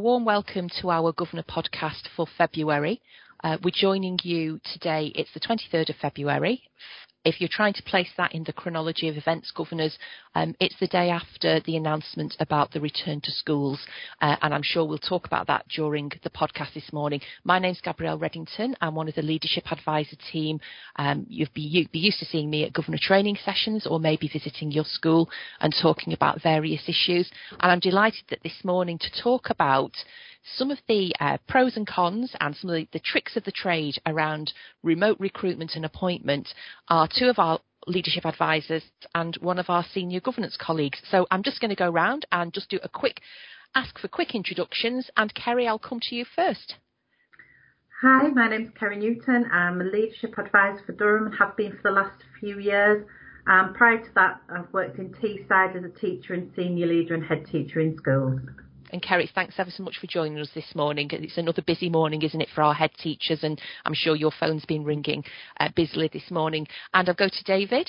warm welcome to our Governor podcast for February. We're joining you today. It's the 23rd of February. If you're trying to place that in the chronology of events, governors, it's the day after the announcement about the return to schools, and I'm sure we'll talk about that during the podcast this morning. My name's Gabrielle Reddington. I'm one of the Leadership Advisor team. You'd be used to seeing me at Governor training sessions or maybe visiting your school and talking about various issues. And I'm delighted that this morning to talk about some of the pros and cons and some of the tricks of the trade around remote recruitment and appointment are two of our leadership advisors and one of our senior governance colleagues. So I'm just going to go around and just do ask for quick introductions. And Kerry, I'll come to you first. Hi, my name's Kerry Newton. I'm a leadership advisor for Durham and have been for the last few years. Prior to that, I've worked in Teesside as a teacher and senior leader and head teacher in schools. And Kerry, thanks ever so much for joining us this morning. It's another busy morning, isn't it, for our head teachers? And I'm sure your phone's been ringing busily this morning. And I'll go to David.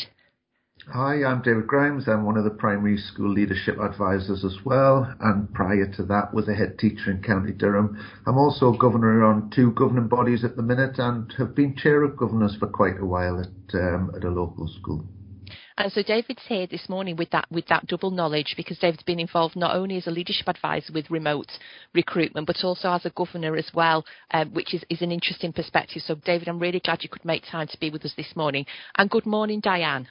Hi, I'm David Grimes. I'm one of the primary school leadership advisors as well. And prior to that, was a head teacher in County Durham. I'm also governor on two governing bodies at the minute and have been chair of governors for quite a while at a local school. And so David's here this morning with that double knowledge, because David's been involved not only as a leadership advisor with remote recruitment, but also as a governor as well, which is an interesting perspective. So, David, I'm really glad you could make time to be with us this morning. And good morning, Diane.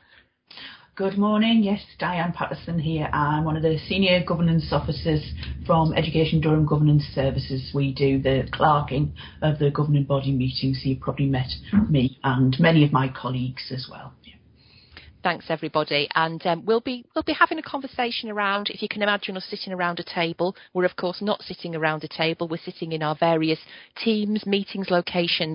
Good morning. Yes, Diane Patterson here. I'm one of the senior governance officers from Education Durham Governance Services. We do the clerking of the governing body meetings. So you probably met me and many of my colleagues as well. Yeah. Thanks, everybody. And we'll be having a conversation around, if you can imagine us sitting around a table. We're, of course, not sitting around a table. We're sitting in our various teams, meetings, locations.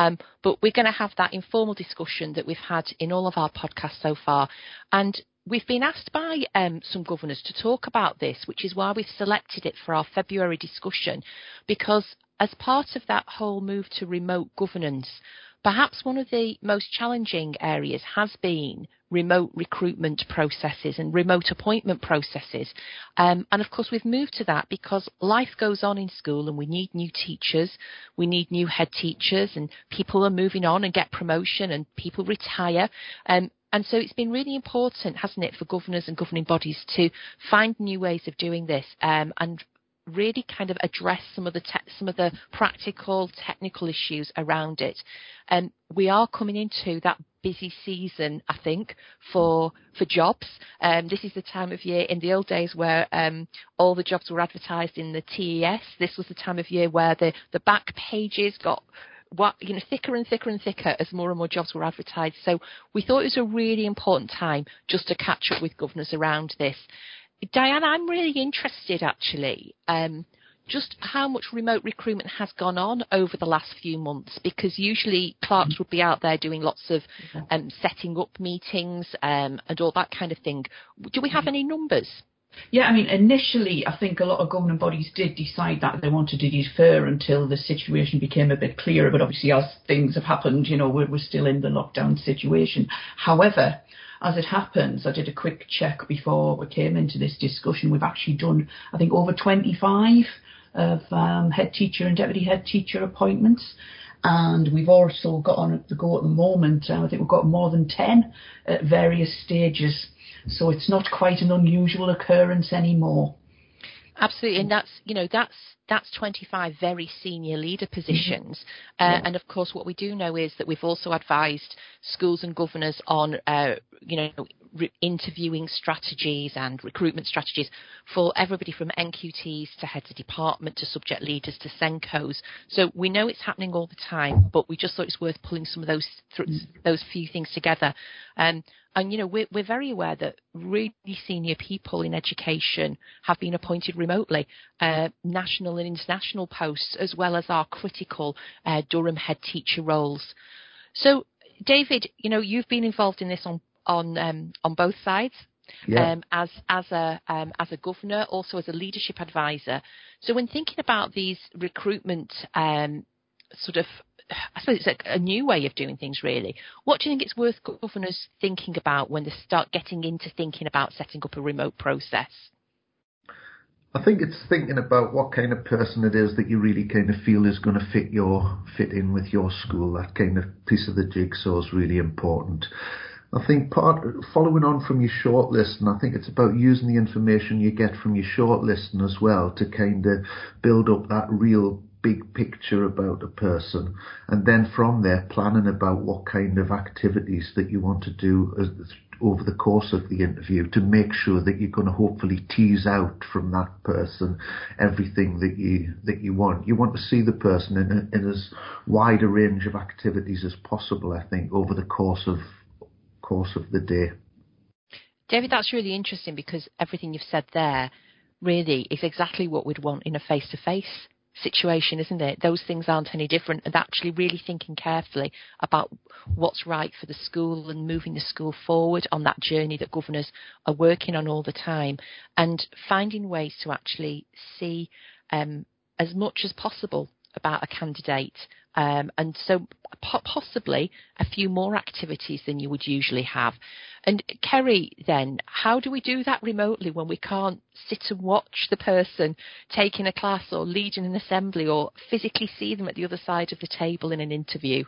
But we're going to have that informal discussion that we've had in all of our podcasts so far. And we've been asked by some governors to talk about this, which is why we've selected it for our February discussion, because as part of that whole move to remote governance, perhaps one of the most challenging areas has been remote recruitment processes and remote appointment processes. And of course, we've moved to that because life goes on in school and we need new teachers, we need new head teachers, and people are moving on and get promotion and people retire. And so it's been really important, hasn't it, for governors and governing bodies to find new ways of doing this and really kind of address some of the practical, technical issues around it. And we are coming into that busy season, I think, for jobs. This is the time of year in the old days where all the jobs were advertised in the TES. This was the time of year where the back pages got thicker and thicker and thicker as more and more jobs were advertised. So we thought it was a really important time just to catch up with governors around this. Diane, I'm really interested, actually, just how much remote recruitment has gone on over the last few months, because usually clerks would be out there doing lots of setting up meetings and all that kind of thing. Do we have any numbers? Yeah, I mean, initially, I think a lot of governing bodies did decide that they wanted to defer until the situation became a bit clearer. But obviously, as things have happened, we're still in the lockdown situation. However, as it happens, I did a quick check before we came into this discussion. We've actually done, I think, over 25 of head teacher and deputy head teacher appointments. And we've also got on the go at the moment. I think we've got more than 10 at various stages. So it's not quite an unusual occurrence anymore. Absolutely, and that's 25 very senior leader positions. And of course, what we do know is that we've also advised schools and governors on, interviewing strategies and recruitment strategies for everybody from NQTs to heads of department to subject leaders to SENCOs. So we know it's happening all the time, but we just thought it's worth pulling some of those few things together. And we're very aware that really senior people in education have been appointed remotely, national and international posts, as well as our critical Durham head teacher roles. So, David, you've been involved in this on both sides. Yeah. As a governor, also as a leadership advisor. So, when thinking about these recruitment I suppose it's a new way of doing things, really. What do you think it's worth governors thinking about when they start getting into thinking about setting up a remote process? I think it's thinking about what kind of person it is that you really kind of feel is going to fit in with your school. That kind of piece of the jigsaw is really important. I think following on from your shortlist, and I think it's about using the information you get from your shortlisting as well to kind of build up that real big picture about a person, and then from there planning about what kind of activities that you want to do over the course of the interview to make sure that you're going to hopefully tease out from that person everything that you want. You want to see the person in as wide a range of activities as possible, I think, over the course of the day. David, that's really interesting, because everything you've said there really is exactly what we'd want in a face-to-face situation, isn't it? Those things aren't any different, and actually really thinking carefully about what's right for the school and moving the school forward on that journey that governors are working on all the time, and finding ways to actually see as much as possible about a candidate, and so possibly a few more activities than you would usually have. And Kerry, then, how do we do that remotely when we can't sit and watch the person taking a class or leading an assembly or physically see them at the other side of the table in an interview?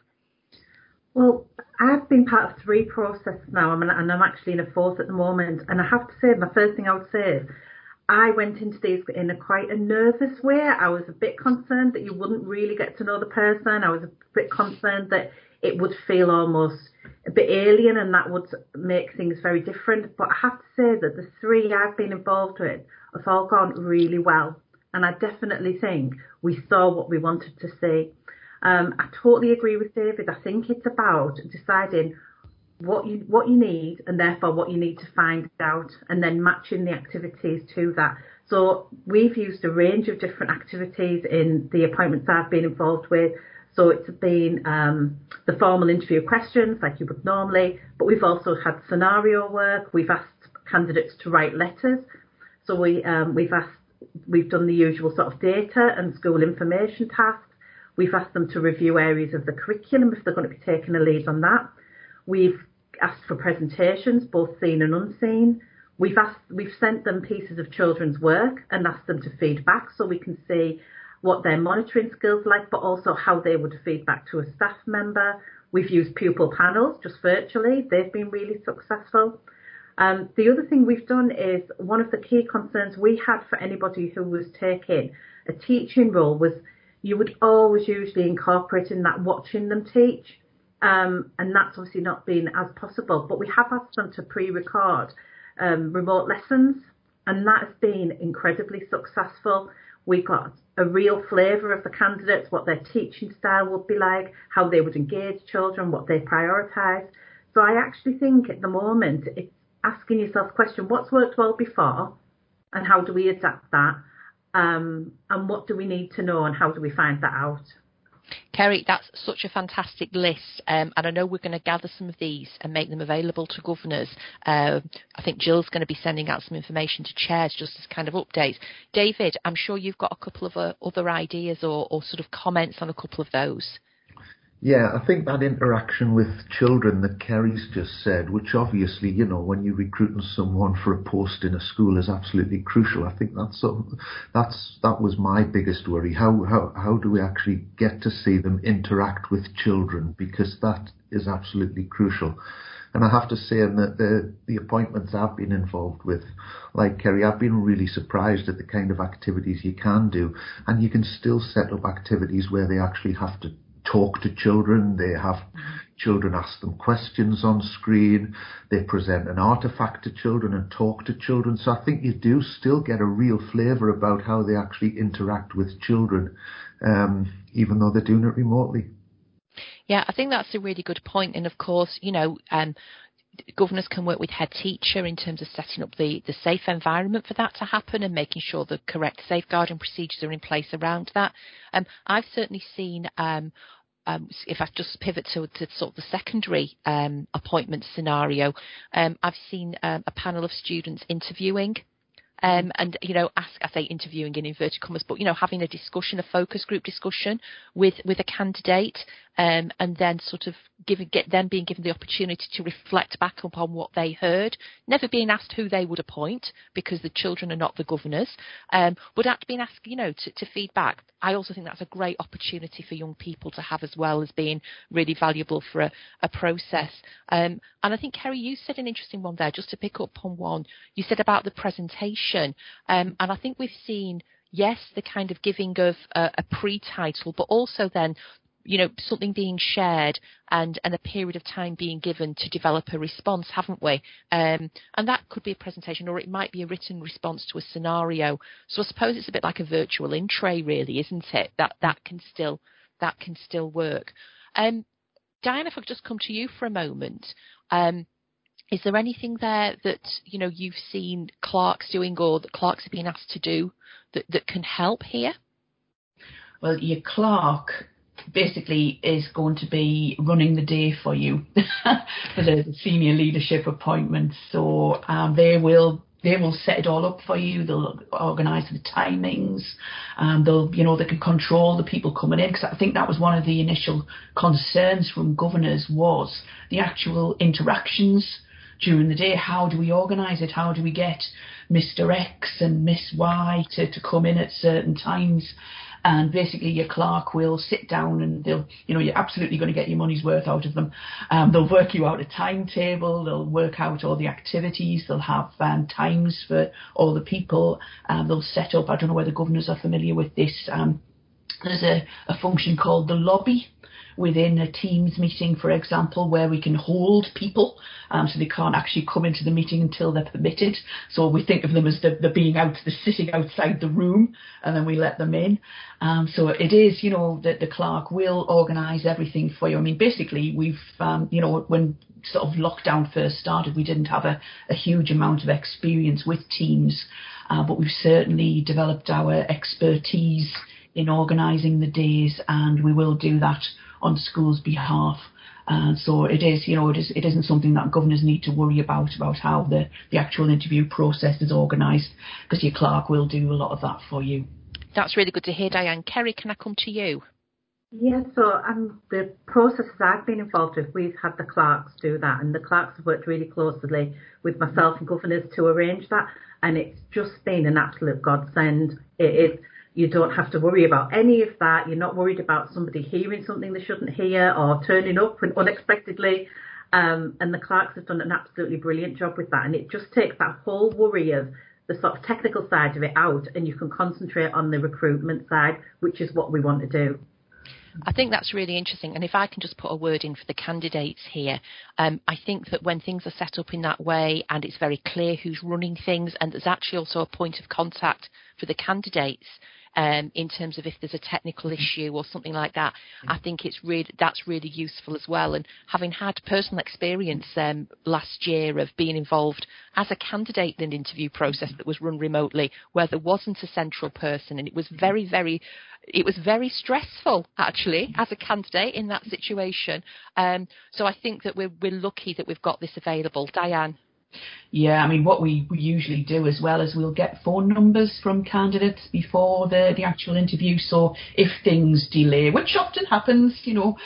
Well, I've been part of 3 processes now, and I'm actually in a 4th at the moment. And I have to say, my first thing I would say is I went into these in quite a nervous way. I was a bit concerned that you wouldn't really get to know the person. I was a bit concerned that it would feel almost a bit alien and that would make things very different. But I have to say that the 3 I've been involved with have all gone really well. And I definitely think we saw what we wanted to see. I totally agree with David. I think it's about deciding what you need, and therefore what you need to find out, and then matching the activities to that. So we've used a range of different activities in the appointments I've been involved with. So it's been the formal interview questions like you would normally, but we've also had scenario work. We've asked candidates to write letters. So we've done the usual sort of data and school information tasks. We've asked them to review areas of the curriculum if they're going to be taking a lead on that. We've asked for presentations, both seen and unseen. We've sent them pieces of children's work and asked them to feed back so we can see what their monitoring skills are like, but also how they would feed back to a staff member. We've used pupil panels just virtually. They've been really successful. The other thing we've done is one of the key concerns we had for anybody who was taking a teaching role was you would always usually incorporate in that watching them teach. And that's obviously not been as possible, but we have asked them to pre-record remote lessons, and that has been incredibly successful. We got a real flavour of the candidates, what their teaching style would be like, how they would engage children, what they prioritise. So I actually think at the moment it's asking yourself the question, what's worked well before and how do we adapt that? And what do we need to know and how do we find that out? Kerry, that's such a fantastic list, and I know we're going to gather some of these and make them available to governors. I think Jill's going to be sending out some information to chairs just as kind of updates. David, I'm sure you've got a couple of other ideas or sort of comments on a couple of those. Yeah, I think that interaction with children that Kerry's just said, which obviously, you know, when you're recruiting someone for a post in a school is absolutely crucial. I think that was my biggest worry. How do we actually get to see them interact with children? Because that is absolutely crucial. And I have to say that the appointments I've been involved with, like Kerry, I've been really surprised at the kind of activities you can do. And you can still set up activities where they actually have to talk to children. They have children ask them questions on screen. They present an artifact to children and talk to children. So I think you do still get a real flavour about how they actually interact with children, even though they're doing it remotely. Yeah, I think that's a really good point. And of course, you know, governors can work with head teacher in terms of setting up the safe environment for that to happen and making sure the correct safeguarding procedures are in place around that. I've certainly seen, if I just pivot to sort of the secondary appointment scenario, I've seen a panel of students interviewing. And, you know, I say interviewing in inverted commas, but, you know, having a discussion, a focus group discussion with a candidate, and then sort of being given the opportunity to reflect back upon what they heard, never being asked who they would appoint because the children are not the governors, but actually being asked, to feed back. I also think that's a great opportunity for young people to have, as well as being really valuable for a process. And I think, Kerry, you said an interesting one there, just to pick up on one. You said about the presentation, and I think we've seen, yes, the kind of giving of a pre-title, but also then, something being shared and a period of time being given to develop a response, haven't we? And that could be a presentation, or it might be a written response to a scenario. So I suppose it's a bit like a virtual in-tray, really, isn't it? That can still work. Diane, if I could just come to you for a moment. Is there anything there that you've seen clerks doing, or that clerks are being asked to do, that can help here? Well, your clerk basically is going to be running the day for you for the senior leadership appointments. So they will set it all up for you. They'll organise the timings. They can control the people coming in, because I think that was one of the initial concerns from governors, was the actual interactions during the day. How do we organise it? How do we get Mr. X and Miss Y to come in at certain times? And basically your clerk will sit down and you're absolutely going to get your money's worth out of them. They'll work you out a timetable. They'll work out all the activities. They'll have times for all the people. They'll set up, I don't know whether governors are familiar with this, there's a function called the lobby within a Teams meeting, for example, where we can hold people, so they can't actually come into the meeting until they're permitted. So we think of them as the sitting outside the room, and then we let them in. So it is, that the clerk will organise everything for you. I mean, basically, we've, when sort of lockdown first started, we didn't have a huge amount of experience with Teams, but we've certainly developed our expertise in organising the days, and we will do that on school's behalf. So it is, it isn't something that governors need to worry about how the actual interview process is organised, because your clerk will do a lot of that for you. That's really good to hear, Diane. Kerry, can I come to you? Yeah, so the processes I've been involved with, we've had the clerks do that, and the clerks have worked really closely with myself and governors to arrange that, and it's just been an absolute godsend. It is. You don't have to worry about any of that. You're not worried about somebody hearing something they shouldn't hear or turning up unexpectedly. And the clerks have done an absolutely brilliant job with that. And it just takes that whole worry of the sort of technical side of it out, and you can concentrate on the recruitment side, which is what we want to do. I think that's really interesting. And if I can just put a word in for the candidates here, I think that when things are set up in that way and it's very clear who's running things, and there's actually also a point of contact for the candidates, in terms of if there's a technical issue or something like that, I think that's really useful as well. And having had personal experience last year of being involved as a candidate in an interview process that was run remotely, where there wasn't a central person, and it was very stressful actually as a candidate in that situation. So I think that we're lucky that we've got this available. Diane. Yeah, I mean, what we usually do as well is we'll get phone numbers from candidates before the actual interview. So if things delay, which often happens,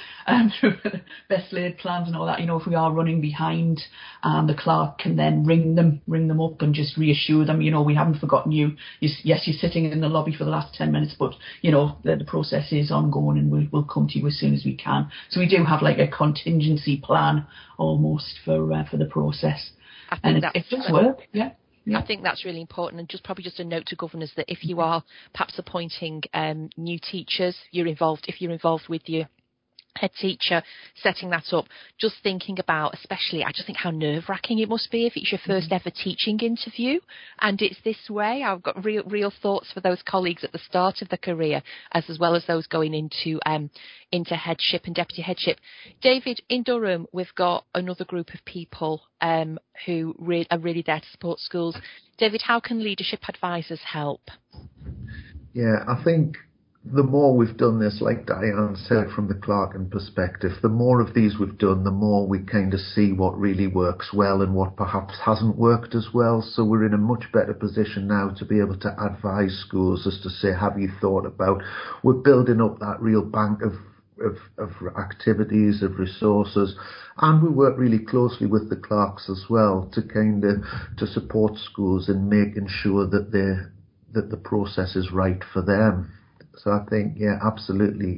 best laid plans and all that, if we are running behind, the clerk can then ring them up and just reassure them, we haven't forgotten you. Yes, you're sitting in the lobby for the last 10 minutes, but, the process is ongoing, and we'll come to you as soon as we can. So we do have like a contingency plan almost for the process. And it does work, yeah. I think that's really important, and probably just a note to governors that if you are perhaps appointing new teachers, if you're involved with your head teacher, setting that up, just thinking about, especially, I just think how nerve-wracking it must be if it's your first ever teaching interview and it's this way. I've got real thoughts for those colleagues at the start of the career, as well as those going into headship and deputy headship. David, in Durham, we've got another group of people who are really there to support schools. David, how can leadership advisors help? Yeah, I think the more we've done this, like Diane said, from the Clarkin perspective, the more of these we've done, the more we kind of see what really works well and what perhaps hasn't worked as well. So we're in a much better position now to be able to advise schools as to say, have you thought about, we're building up that real bank of of activities, of resources, and we work really closely with the clerks as well to support schools in making sure that the process is right for them. So I think, yeah, absolutely,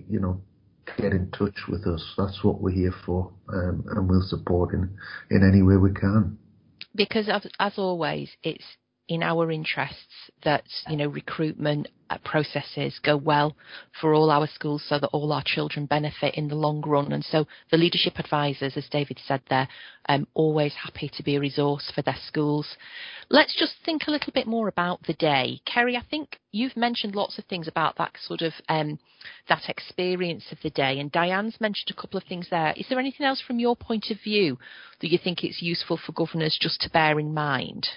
get in touch with us. That's what we're here for, and we'll support in any way we can. Because as always, it's in our interests that, recruitment processes go well for all our schools so that all our children benefit in the long run. And so the leadership advisors, as David said there, always happy to be a resource for their schools. Let's just think a little bit more about the day. Kerry, I think you've mentioned lots of things about that sort of that experience of the day, and Diane's mentioned a couple of things there. Is there anything else from your point of view that you think it's useful for governors just to bear in mind?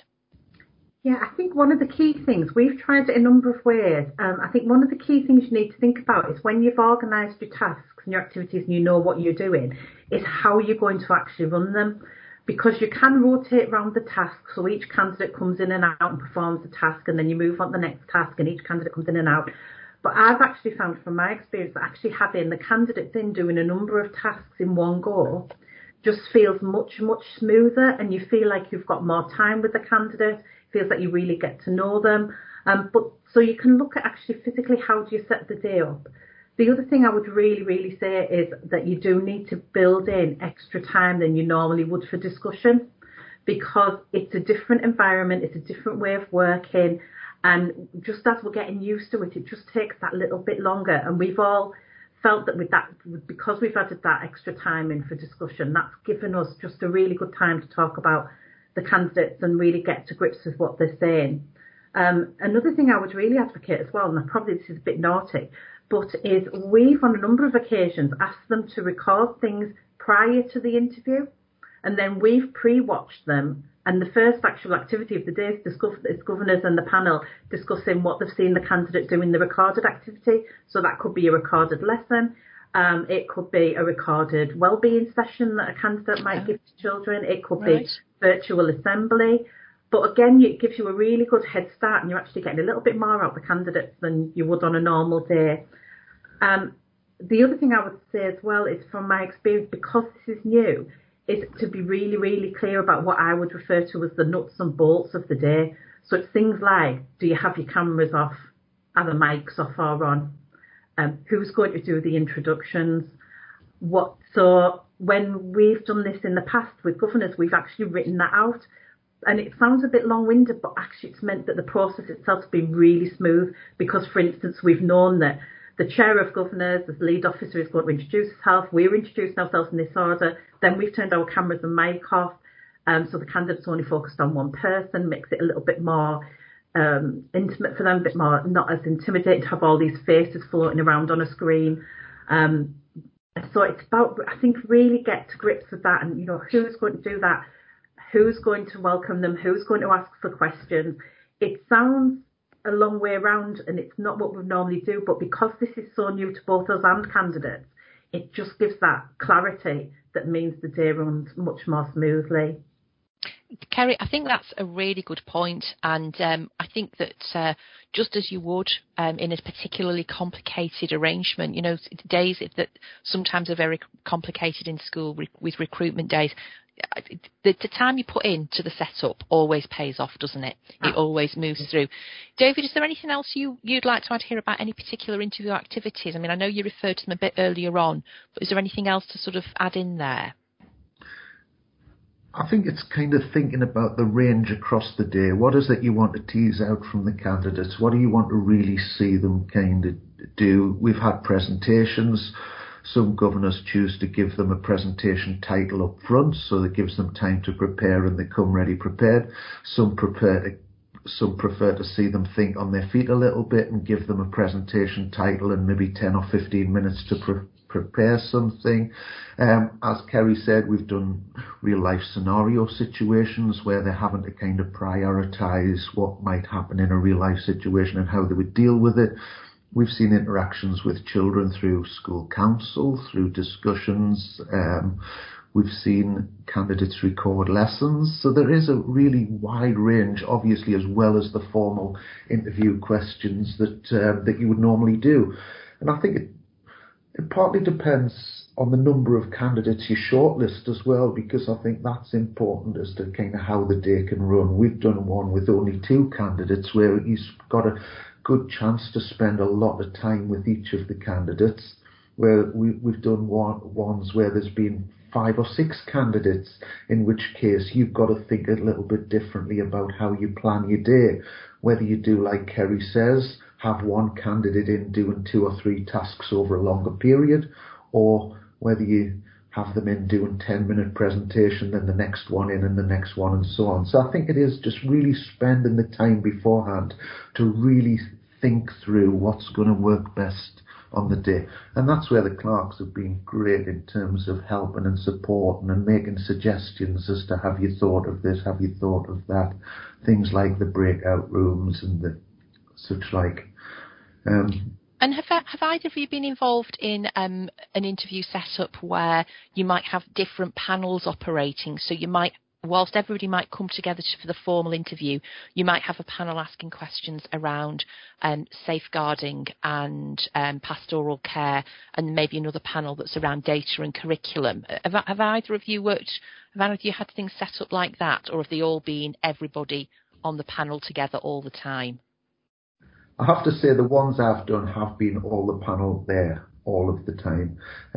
Yeah, I think one of the key things, we've tried it a number of ways. I think one of the key things you need to think about is when you've organised your tasks and your activities and you know what you're doing, is how you're going to actually run them. Because you can rotate around the task, so each candidate comes in and out and performs the task, and then you move on to the next task and each candidate comes in and out. But I've actually found from my experience that actually having the candidates in doing a number of tasks in one go just feels much, much smoother, and you feel like you've got more time with the candidate. Feels like you really get to know them. But so you can look at actually physically how do you set the day up. The other thing I would really, really say is that you do need to build in extra time than you normally would for discussion, because it's a different environment, it's a different way of working, and just as we're getting used to it, it just takes that little bit longer. And we've all felt that with that, because we've added that extra time in for discussion, that's given us just a really good time to talk about the candidates and really get to grips with what they're saying. Another thing I would really advocate as well, and probably this is a bit naughty, but is we've on a number of occasions asked them to record things prior to the interview, and then we've pre-watched them, and the first actual activity of the day is governors and the panel discussing what they've seen the candidate do in the recorded activity. So that could be a recorded lesson. It could be a recorded wellbeing session that a candidate might give to children. It could be virtual assembly. But again, it gives you a really good head start, and you're actually getting a little bit more out of the candidates than you would on a normal day. The other thing I would say as well is, from my experience, because this is new, is to be really, really clear about what I would refer to as the nuts and bolts of the day. So it's things like, do you have your cameras off? Are the mics off or on? Who's going to do the introductions? So when we've done this in the past with governors, we've actually written that out. And it sounds a bit long-winded, but actually it's meant that the process itself has been really smooth, because, for instance, we've known that the chair of governors, the lead officer, is going to introduce herself. We're introducing ourselves in this order. Then we've turned our cameras and mic off. So the candidate's only focused on one person, makes it a little bit more intimate for them, a bit more not as intimidating to have all these faces floating around on a screen. So it's about, I think, really get to grips with that, and who's going to do that, who's going to welcome them, who's going to ask for questions. It sounds a long way around, and it's not what we normally do, but because this is so new to both us and candidates, it just gives that clarity that means the day runs much more smoothly. Kerry, I think that's a really good point, and I think that just as you would in a particularly complicated arrangement, days that sometimes are very complicated in school with recruitment days, the time you put into the setup always pays off, doesn't it? It always moves through. David, is there anything else you'd like to add here about any particular interview activities? I mean, I know you referred to them a bit earlier on, but is there anything else to sort of add in there? I think it's kind of thinking about the range across the day. What is it you want to tease out from the candidates? What do you want to really see them kind of do? We've had presentations. Some governors choose to give them a presentation title up front, so that gives them time to prepare and they come ready prepared. Some prefer to see them think on their feet a little bit and give them a presentation title and maybe 10 or 15 minutes to prepare something. As Kerry said, we've done real life scenario situations where they're having to kind of prioritise what might happen in a real life situation and how they would deal with it. We've seen interactions with children through school council, through discussions. We've seen candidates record lessons. So there is a really wide range, obviously, as well as the formal interview questions that you would normally do. And I think It partly depends on the number of candidates you shortlist as well, because I think that's important as to kind of how the day can run. We've done one with only 2 candidates where you've got a good chance to spend a lot of time with each of the candidates, where we've done ones where there's been 5 or 6 candidates, in which case you've got to think a little bit differently about how you plan your day. Whether you do like Kerry says, have one candidate in doing 2 or 3 tasks over a longer period, or whether you have them in doing 10-minute presentation, then the next one in and the next one and so on. So I think it is just really spending the time beforehand to really think through what's going to work best on the day. And that's where the clerks have been great in terms of helping and supporting and making suggestions as to have you thought of this, have you thought of that, things like the breakout rooms and the such like. And have either of you been involved in an interview setup where you might have different panels operating? So you might, whilst everybody might come together for the formal interview, you might have a panel asking questions around safeguarding and pastoral care, and maybe another panel that's around data and curriculum. Have either of you had things set up like that, or have they all been everybody on the panel together all the time? I have to say the ones I've done have been all the panel there all of the time.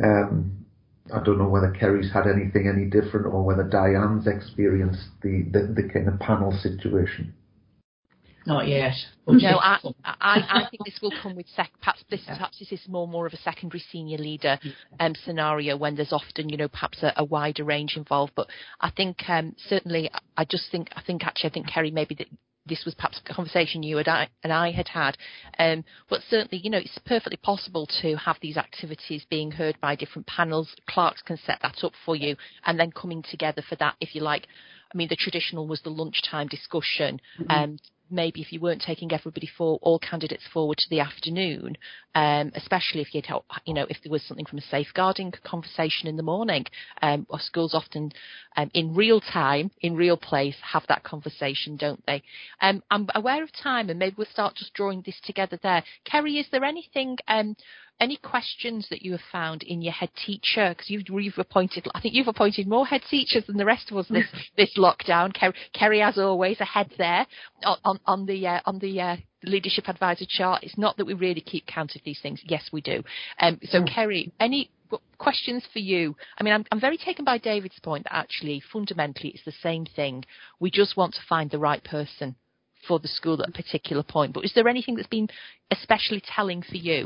I don't know whether Kerry's had anything any different, or whether Diane's experienced the kind of panel situation. Not yet. No, I think this will come with perhaps this is more of a secondary senior leader scenario, when there's often, perhaps a wider range involved. But I think certainly, I think Kerry, maybe that this was perhaps a conversation you and I had. But certainly, it's perfectly possible to have these activities being heard by different panels. Clerks can set that up for you, and then coming together for that, if you like. I mean, the traditional was the lunchtime discussion. Maybe if you weren't taking all candidates forward to the afternoon, especially if if there was something from a safeguarding conversation in the morning, or schools often in real time, in real place, have that conversation, don't they? I'm aware of time, and maybe we'll start just drawing this together there. Kerry, is there anything, any questions that you have found in your head teacher? Because you've appointed, I think you've appointed more head teachers than the rest of us this lockdown. Kerry, as always, ahead there on the leadership advisor chart. It's not that we really keep count of these things. Yes, we do. So Kerry, any questions for you? I mean, I'm very taken by David's point that actually fundamentally it's the same thing. We just want to find the right person for the school at a particular point. But is there anything that's been especially telling for you?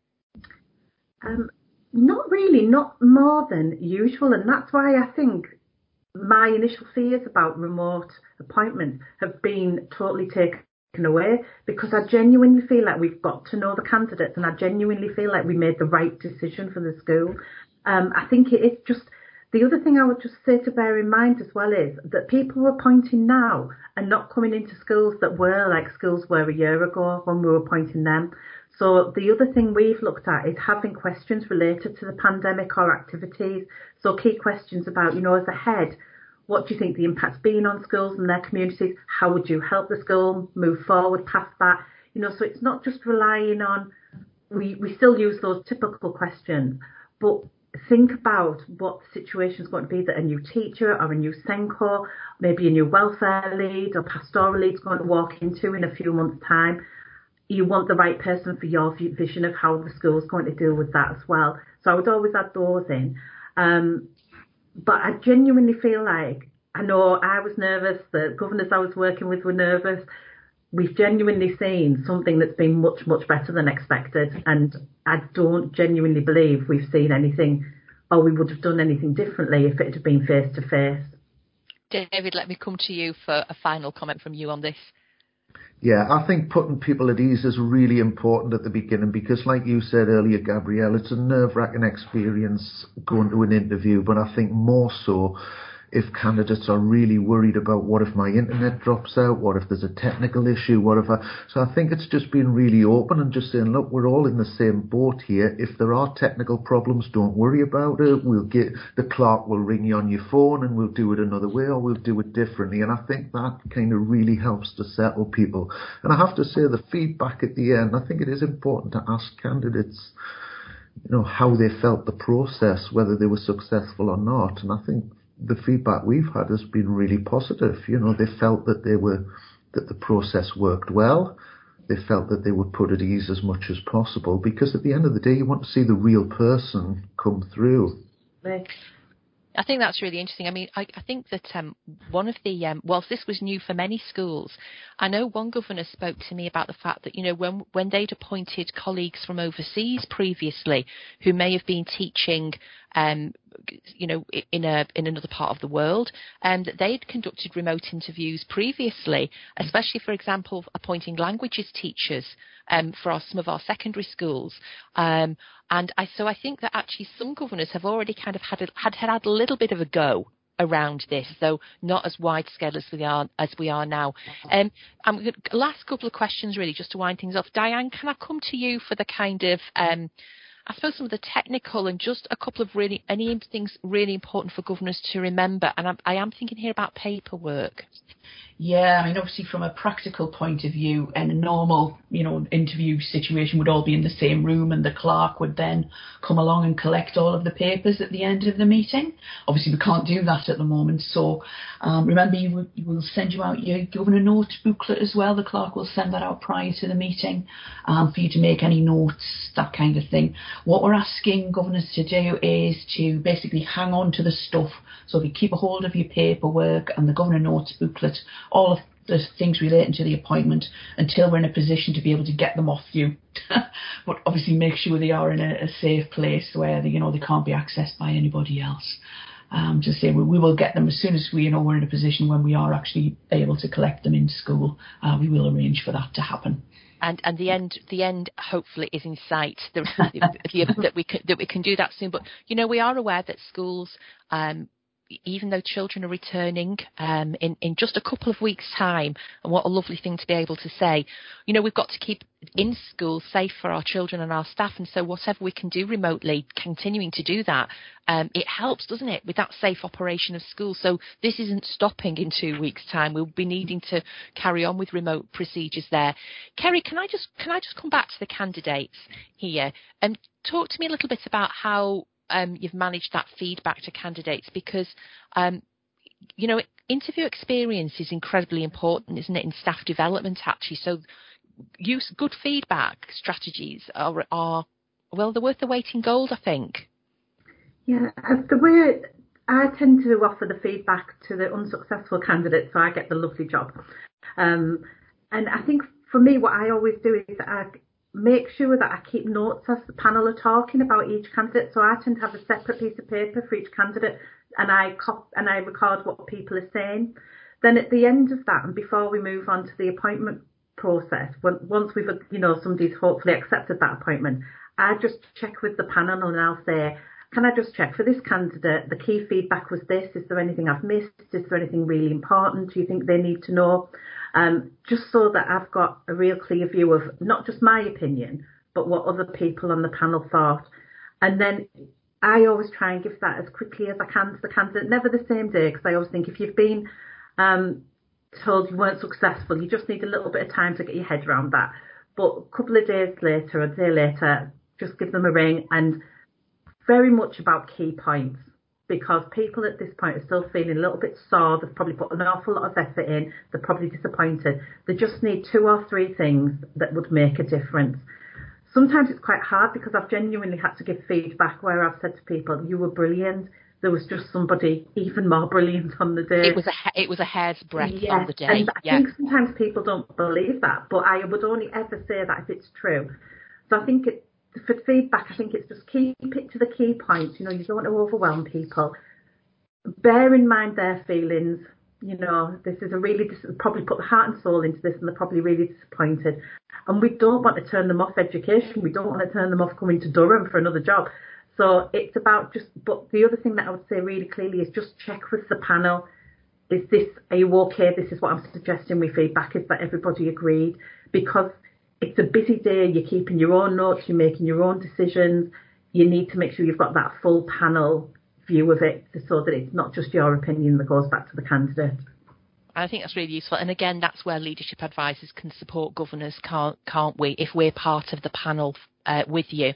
Not really, not more than usual, and that's why I think my initial fears about remote appointments have been totally taken away, because I genuinely feel like we've got to know the candidates, and I genuinely feel like we made the right decision for the school. I think it's just, the other thing I would just say to bear in mind as well is that people we're appointing now are not coming into schools that were like schools were a year ago when we were appointing them. So the other thing we've looked at is having questions related to the pandemic or activities. So key questions about, as a head, what do you think the impact's been on schools and their communities? How would you help the school move forward past that? So it's not just relying on, we still use those typical questions, but think about what the situation is going to be that a new teacher or a new SENCO, maybe a new welfare lead or pastoral lead is going to walk into in a few months' time. You want the right person for your vision of how the school is going to deal with that as well. So I would always add those in. But I genuinely feel like, I know I was nervous, the governors I was working with were nervous. We've genuinely seen something that's been much, much better than expected. And I don't genuinely believe we've seen anything, or we would have done anything differently if it had been face to face. David, let me come to you for a final comment from you on this. Yeah, I think putting people at ease is really important at the beginning, because like you said earlier, Gabrielle, it's a nerve-wracking experience going to an interview, but I think more so if candidates are really worried about what if my internet drops out, what if there's a technical issue, so I think it's just being really open and just saying, look, we're all in the same boat here. If there are technical problems, don't worry about it. The clerk will ring you on your phone and we'll do it another way, or we'll do it differently. And I think that kind of really helps to settle people. And I have to say, the feedback at the end, I think it is important to ask candidates, how they felt the process, whether they were successful or not. And I think the feedback we've had has been really positive. They felt that that the process worked well. They felt that they were put at ease as much as possible, because at the end of the day, you want to see the real person come through. Right. I think that's really interesting. I mean, I think that one of the, whilst this was new for many schools, I know one governor spoke to me about the fact that, when they'd appointed colleagues from overseas previously who may have been teaching, in another part of the world, and that they'd conducted remote interviews previously, especially, for example, appointing languages teachers for some of our secondary schools. And I think that actually some governors have already kind of had a little bit of a go around this, though not as wide scale as we are now. Last couple of questions, really, just to wind things off. Diane, can I come to you for the kind of I suppose some of the technical and just a couple of any things really important for governors to remember? And I am thinking here about paperwork. Yeah, I mean, obviously from a practical point of view, in a normal, interview situation would all be in the same room, and the clerk would then come along and collect all of the papers at the end of the meeting. Obviously, we can't do that at the moment. So remember, we'll send you out your governor note booklet as well. The clerk will send that out prior to the meeting for you to make any notes, that kind of thing. What we're asking governors to do is to basically hang on to the stuff. So if you keep a hold of your paperwork and the governor notes booklet, all of the things relating to the appointment, until we're in a position to be able to get them off you. But obviously make sure they are in a safe place where they can't be accessed by anybody else. Just say we will get them as soon as we're in a position when we are actually able to collect them in school. We will arrange for that to happen. And the end hopefully is in sight. That we can do that soon. But we are aware that schools, even though children are returning in just a couple of weeks' time, and what a lovely thing to be able to say, we've got to keep in school safe for our children and our staff, and so whatever we can do remotely, continuing to do that, it helps, doesn't it, with that safe operation of school. So this isn't stopping in 2 weeks' time. We'll be needing to carry on with remote procedures there. Kerry, can I just come back to the candidates here and talk to me a little bit about how you've managed that feedback to candidates, because interview experience is incredibly important, isn't it, in staff development actually. So use good feedback strategies are they're worth the weight in gold, I think. Yeah, the way I tend to offer the feedback to the unsuccessful candidates, so I get the lovely job. And I think for me, what I always do is I make sure that I keep notes as the panel are talking about each candidate. So I tend to have a separate piece of paper for each candidate, and I record what people are saying. Then at the end of that, and before we move on to the appointment process, once we've somebody's hopefully accepted that appointment, I just check with the panel and I'll say, can I just check for this candidate, the key feedback was this, is there anything I've missed, is there anything really important do you think they need to know? Just so that I've got a real clear view of not just my opinion, but what other people on the panel thought. And then I always try and give that as quickly as I can to the candidate, never the same day, because I always think if you've been told you weren't successful, you just need a little bit of time to get your head around that. But a couple of days later, a day later, just give them a ring, and very much about key points, because people at this point are still feeling a little bit sore. They've probably put an awful lot of effort in. They're probably disappointed. They just need 2 or 3 things that would make a difference. Sometimes it's quite hard, because I've genuinely had to give feedback where I've said to people, you were brilliant. There was just somebody even more brilliant on the day. It was a hair's breadth yes, on the day. And I think sometimes people don't believe that, but I would only ever say that if it's true. So I think for feedback, I think it's just keep it to the key points. You don't want to overwhelm people. Bear in mind their feelings. This is probably put the heart and soul into this, and they're probably really disappointed. And we don't want to turn them off education. We don't want to turn them off coming to Durham for another job. So it's about but the other thing that I would say really clearly is just check with the panel. Are you okay? This is what I'm suggesting with feedback, is that everybody agreed, because it's a busy day. You're keeping your own notes. You're making your own decisions. You need to make sure you've got that full panel view of it, so that it's not just your opinion that goes back to the candidate. I think that's really useful. And again, that's where leadership advisors can support governors, can't we? If we're part of the panel with you.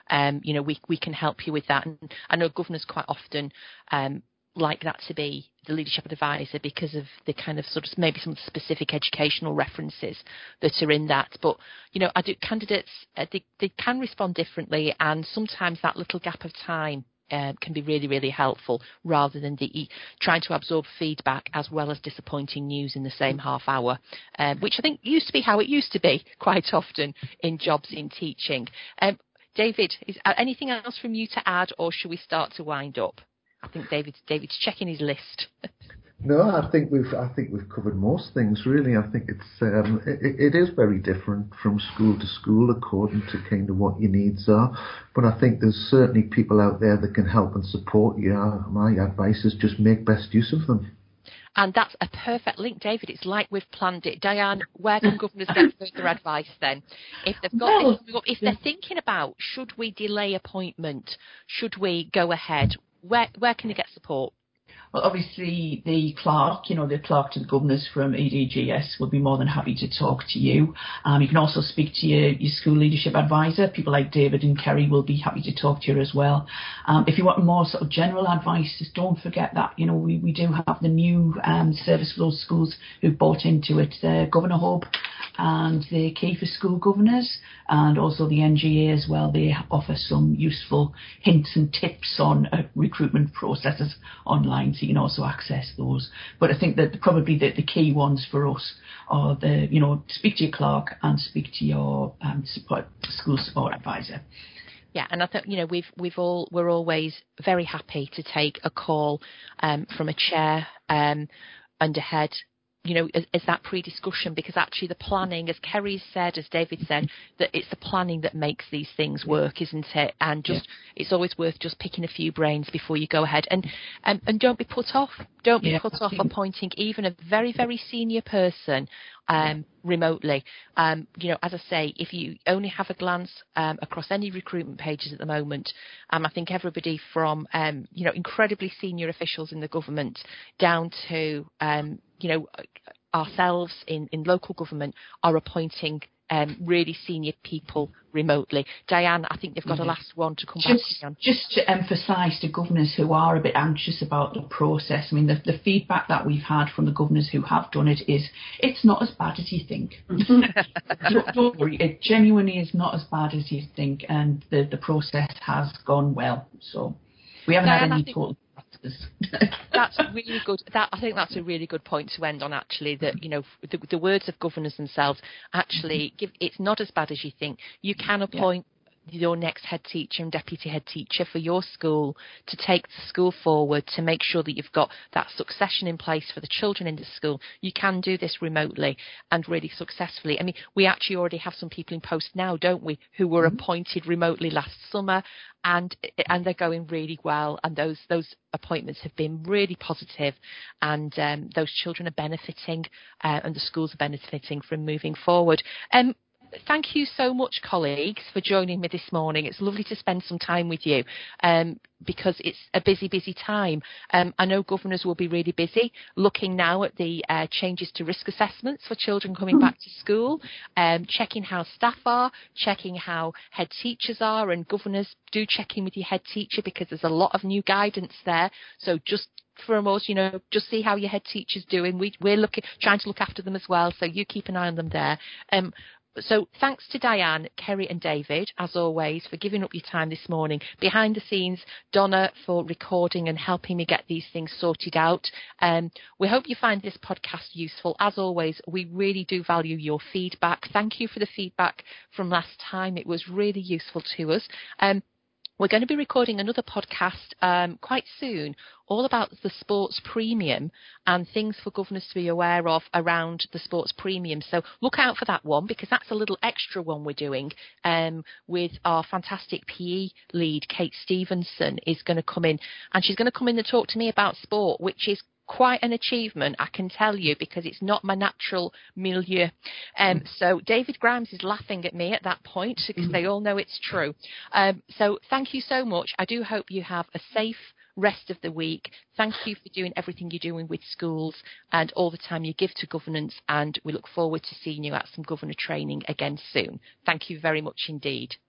We can help you with that. And I know governors quite often like that to be the leadership advisor because of the kind of sort of maybe some specific educational references that are in that. But, candidates, they can respond differently, and sometimes that little gap of time can be really, really helpful rather than trying to absorb feedback as well as disappointing news in the same half hour, which I think used to be how it used to be quite often in jobs in teaching. David, is anything else from you to add, or should we start to wind up? I think David's checking his list. No, I think we've covered most things really. I think it is very different from school to school according to kind of what your needs are. But I think there's certainly people out there that can help and support you. My advice is just make best use of them. And that's a perfect link, David. It's like we've planned it. Diane, where can governors get further advice then? If they've got if they're thinking about, should we delay appointment? Should we go ahead? Where can they get support? Well, obviously, the clerk to the governors from EDGS will be more than happy to talk to you. You can also speak to your school leadership advisor. People like David and Kerry will be happy to talk to you as well. If you want more sort of general advice, just don't forget that, we do have the new service for those schools who've bought into it, the Governor Hub and the Key for School Governors, and also the NGA as well. They offer some useful hints and tips on recruitment processes online, so you can also access those. But I think that probably the key ones for us are speak to your clerk and speak to your school support advisor. Yeah, and I think we're always very happy to take a call from a chair and a head, as that pre-discussion, because actually the planning, as Kerry said, as David said, that it's the planning that makes these things work, isn't it? And it's always worth just picking a few brains before you go ahead. And don't be put off. Don't be put off appointing even a very, very senior person remotely. As I say, if you only have a glance across any recruitment pages at the moment, I think everybody from incredibly senior officials in the government down to ourselves in local government are appointing really senior people remotely. Diane, I think they've got a last one to come back on. Just to emphasise to governors who are a bit anxious about the process, I mean, the feedback that we've had from the governors who have done it is, it's not as bad as you think. Don't worry, it genuinely is not as bad as you think, and the process has gone well. So we haven't had any total. That's really good. I think that's a really good point to end on. Actually, that the words of governors themselves actually it's not as bad as you think. You can appoint your next head teacher and deputy head teacher for your school to take the school forward, to make sure that you've got that succession in place for the children in the school. You can do this remotely and really successfully. I mean, we actually already have some people in post now, don't we, who were appointed remotely last summer, and they're going really well, and those appointments have been really positive, and those children are benefiting, and the schools are benefiting from moving forward. Thank you so much, colleagues, for joining me this morning. It's lovely to spend some time with you because it's a busy, busy time. I know governors will be really busy looking now at the changes to risk assessments for children coming back to school, checking how staff are, checking how head teachers are, and governors do check in with your head teacher because there's a lot of new guidance there. So just from us, just see how your head teacher's doing. We're trying to look after them as well, so you keep an eye on them there. So thanks to Diane, Kerry and David, as always, for giving up your time this morning. Behind the scenes, Donna for recording and helping me get these things sorted out. We hope you find this podcast useful. As always, we really do value your feedback. Thank you for the feedback from last time. It was really useful to us. We're going to be recording another podcast quite soon, all about the sports premium and things for governors to be aware of around the sports premium. So look out for that one, because that's a little extra one we're doing with our fantastic PE lead, Kate Stevenson, is going to come in, and she's going to come in and talk to me about sport, which is quite an achievement, I can tell you, because it's not my natural milieu. So David Grimes is laughing at me at that point because they all know it's true. So thank you so much. I do hope you have a safe rest of the week. Thank you for doing everything you're doing with schools and all the time you give to governance, and we look forward to seeing you at some governor training again soon. Thank you very much indeed.